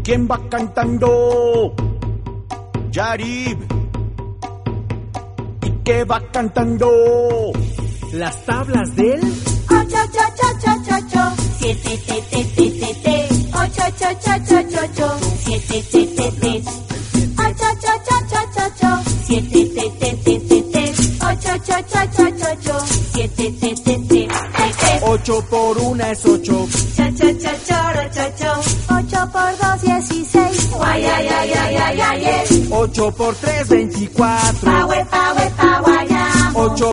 ¿Quién va cantando? Yarib. ¿Y qué va cantando? Las tablas del 8, 7, 8, 7, 7, 8 por 1 es 8. 8 por 2, 16. 8 por 3, 24. 8